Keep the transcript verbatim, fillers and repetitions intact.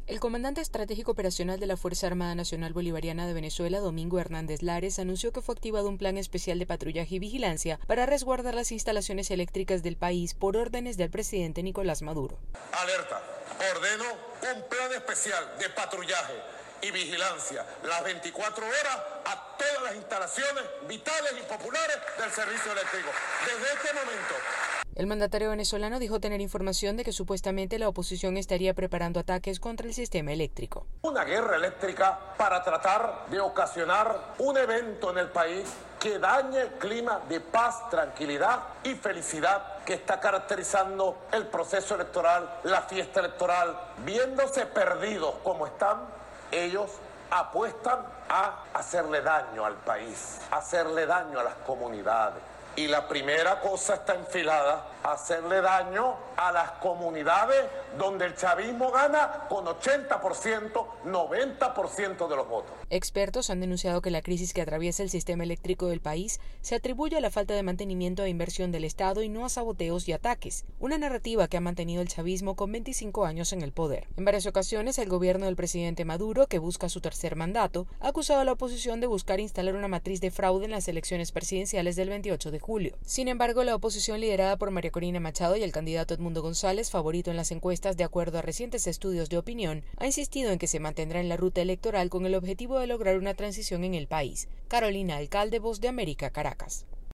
El comandante estratégico operacional de la Fuerza Armada Nacional Bolivariana de Venezuela, Domingo Hernández Lares, anunció que fue activado un plan especial de patrullaje y vigilancia para resguardar las instalaciones eléctricas del país por órdenes del presidente Nicolás Maduro. Alerta, ordeno un plan especial de patrullaje y vigilancia las veinticuatro horas a todas las instalaciones vitales y populares del servicio eléctrico. Desde este momento. El mandatario venezolano dijo tener información de que supuestamente la oposición estaría preparando ataques contra el sistema eléctrico. Una guerra eléctrica para tratar de ocasionar un evento en el país que dañe el clima de paz, tranquilidad y felicidad que está caracterizando el proceso electoral, la fiesta electoral. Viéndose perdidos como están, ellos apuestan a hacerle daño al país, hacerle daño a las comunidades. Y la primera cosa está enfilada, hacerle daño a las comunidades donde el chavismo gana con ochenta por ciento, noventa por ciento de los votos. Expertos han denunciado que la crisis que atraviesa el sistema eléctrico del país se atribuye a la falta de mantenimiento e inversión del Estado y no a saboteos y ataques, una narrativa que ha mantenido el chavismo con veinticinco años en el poder. En varias ocasiones, el gobierno del presidente Maduro, que busca su tercer mandato, ha acusado a la oposición de buscar instalar una matriz de fraude en las elecciones presidenciales del veintiocho de julio. Sin embargo, la oposición liderada por María Corina Machado y el candidato Edmundo González, favorito en las encuestas de acuerdo a recientes estudios de opinión, ha insistido en que se mantendrá en la ruta electoral con el objetivo de lograr una transición en el país. Carolina Alcalde, Voz de América, Caracas.